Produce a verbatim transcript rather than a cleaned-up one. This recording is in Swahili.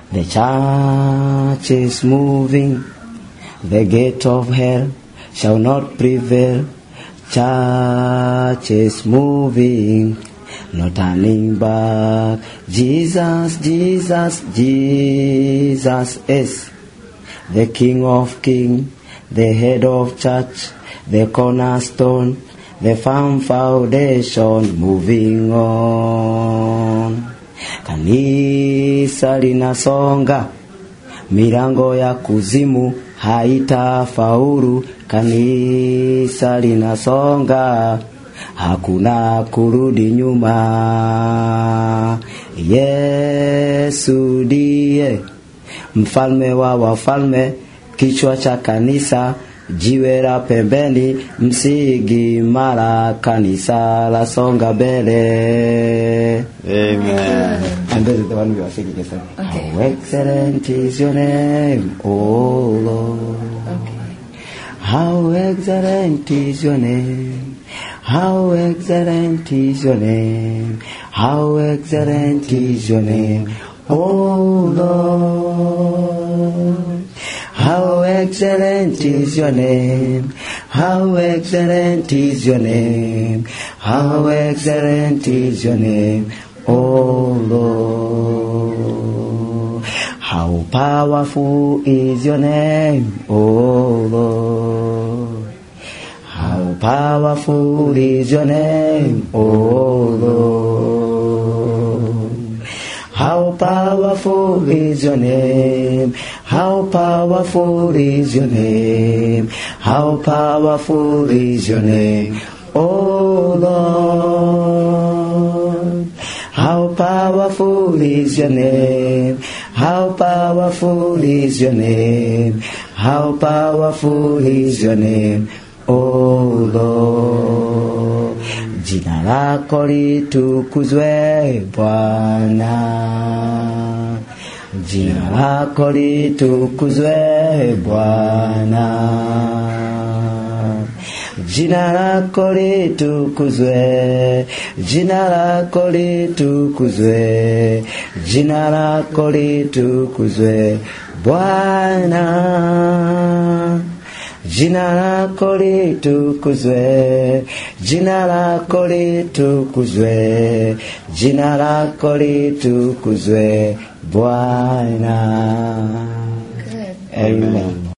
The church is moving, the gate of hell shall not prevail. Church is moving, no turning back. Jesus, Jesus, Jesus is the King of Kings, the head of church, the cornerstone, the firm foundation, moving on. Kanisa linasonga, milango ya kuzimu haitafaulu. Kanisa linasonga, hakuna kurudi nyuma. Yesu ndiye mfalme wa wafalme, kichwa cha kanisa, jiwe la pembeni, msingi imara, kanisa la songa mbele. Amen. And this is the one we are singing yesterday. Okay. How excellent is your name, O Lord. Okay. How excellent is your name. How excellent is your name. How excellent is your name, O Lord. How excellent is your name. How excellent is your name. How excellent is your name, O Lord. How powerful is your name, O Lord. How powerful is your name, O Lord. How powerful is your name. How powerful is your name. How powerful is your name, O Lord. How powerful is your name. How powerful is your name. How powerful is your name, O Lord. Jina lako litukuzwe Bwana. Jina lako litukuzwe Bwana. Jina lako litukuzwe. Jina lako litukuzwe. Jina lako litukuzwe Bwana. Jina lako litukuzwe. Jina lako litukuzwe. Jina lako litukuzwe Bwana. Good. Amen.